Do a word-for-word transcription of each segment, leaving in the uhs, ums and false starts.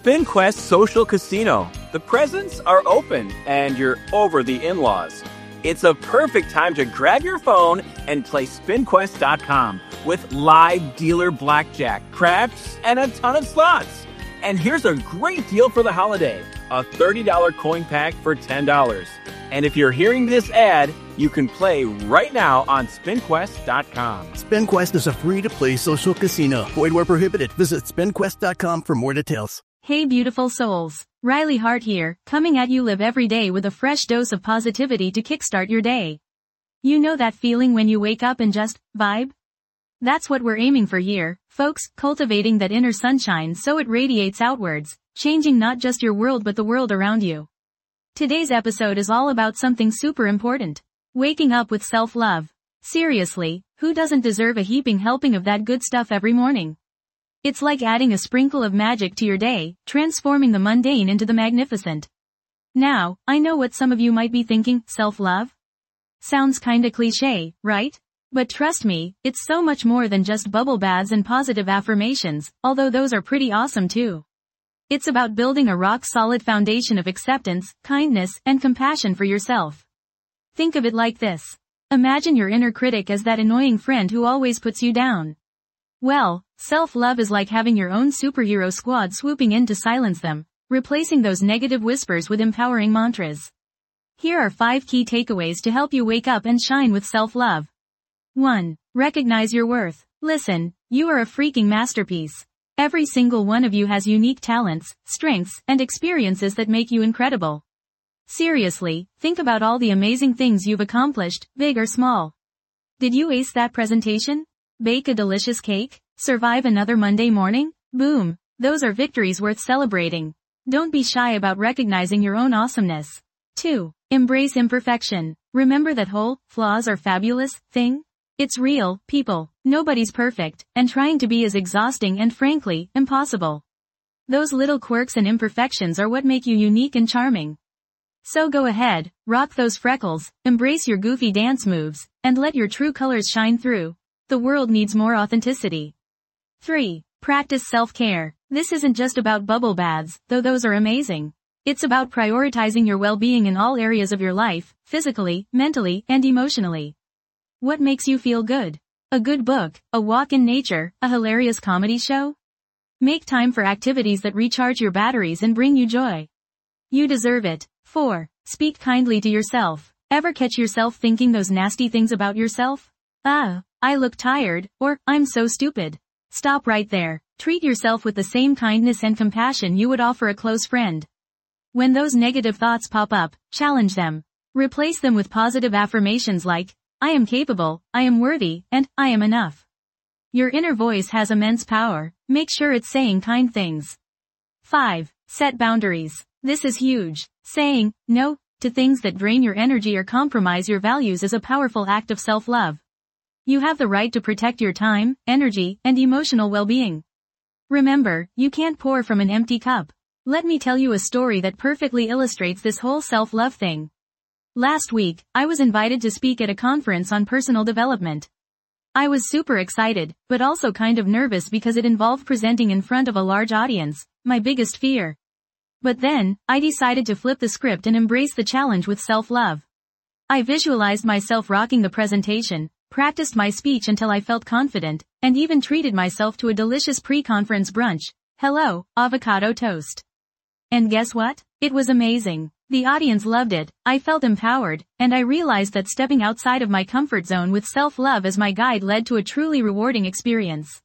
SpinQuest Social Casino. The presents are open and you're over the in-laws. It's a perfect time to grab your phone and play spin quest dot com with live dealer blackjack, craps, and a ton of slots. And here's a great deal for the holiday. A thirty dollars coin pack for ten dollars. And if you're hearing this ad, you can play right now on spin quest dot com. SpinQuest is a free-to-play social casino. Void where prohibited. Visit spin quest dot com for more details. Hey beautiful souls, Riley Hart here, coming at you live every day with a fresh dose of positivity to kickstart your day. You know that feeling when you wake up and just vibe? That's what we're aiming for here, folks, cultivating that inner sunshine so it radiates outwards, changing not just your world but the world around you. Today's episode is all about something super important. Waking up with self-love. Seriously, who doesn't deserve a heaping helping of that good stuff every morning? It's like adding a sprinkle of magic to your day, transforming the mundane into the magnificent. Now, I know what some of you might be thinking, self-love? Sounds kinda cliché, right? But trust me, it's so much more than just bubble baths and positive affirmations, although those are pretty awesome too. It's about building a rock-solid foundation of acceptance, kindness, and compassion for yourself. Think of it like this. Imagine your inner critic as that annoying friend who always puts you down. Well, self-love is like having your own superhero squad swooping in to silence them, replacing those negative whispers with empowering mantras. Here are five key takeaways to help you wake up and shine with self-love. one. Recognize your worth. Listen, you are a freaking masterpiece. Every single one of you has unique talents, strengths, and experiences that make you incredible. Seriously, think about all the amazing things you've accomplished, big or small. Did you ace that presentation? Bake a delicious cake? Survive another Monday morning? Boom! Those are victories worth celebrating. Don't be shy about recognizing your own awesomeness. two. Embrace imperfection. Remember that whole, flaws are fabulous, thing? It's real, people. Nobody's perfect, and trying to be is exhausting and frankly, impossible. Those little quirks and imperfections are what make you unique and charming. So go ahead, rock those freckles, embrace your goofy dance moves, and let your true colors shine through. The world needs more authenticity. three. Practice self-care. This isn't just about bubble baths, though those are amazing. It's about prioritizing your well-being in all areas of your life, physically, mentally, and emotionally. What makes you feel good? A good book, a walk in nature, a hilarious comedy show? Make time for activities that recharge your batteries and bring you joy. You deserve it. four. Speak kindly to yourself. Ever catch yourself thinking those nasty things about yourself? Ah, I look tired, or, I'm so stupid. Stop right there. Treat yourself with the same kindness and compassion you would offer a close friend. When those negative thoughts pop up, challenge them. Replace them with positive affirmations like, I am capable, I am worthy, and I am enough. Your inner voice has immense power. Make sure it's saying kind things. five. Set boundaries. This is huge. Saying no to things that drain your energy or compromise your values is a powerful act of self-love. You have the right to protect your time, energy, and emotional well-being. Remember, you can't pour from an empty cup. Let me tell you a story that perfectly illustrates this whole self-love thing. Last week, I was invited to speak at a conference on personal development. I was super excited, but also kind of nervous because it involved presenting in front of a large audience, my biggest fear. But then, I decided to flip the script and embrace the challenge with self-love. I visualized myself rocking the presentation, practiced my speech until I felt confident, and even treated myself to a delicious pre-conference brunch. Hello, avocado toast. And guess what? It was amazing. The audience loved it, I felt empowered, and I realized that stepping outside of my comfort zone with self-love as my guide led to a truly rewarding experience.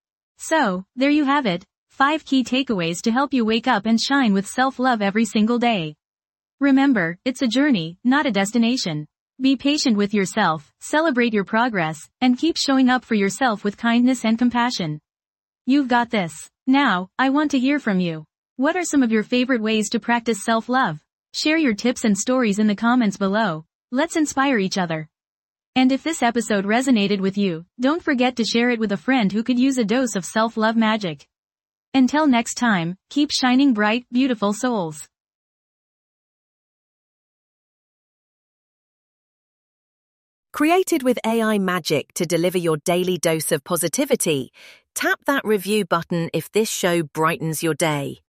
So, there you have it. Five key takeaways to help you wake up and shine with self-love every single day. Remember, it's a journey, not a destination. Be patient with yourself, celebrate your progress, and keep showing up for yourself with kindness and compassion. You've got this. Now, I want to hear from you. What are some of your favorite ways to practice self-love? Share your tips and stories in the comments below. Let's inspire each other. And if this episode resonated with you, don't forget to share it with a friend who could use a dose of self-love magic. Until next time, keep shining bright, beautiful souls. Created with A I magic to deliver your daily dose of positivity, tap that review button if this show brightens your day.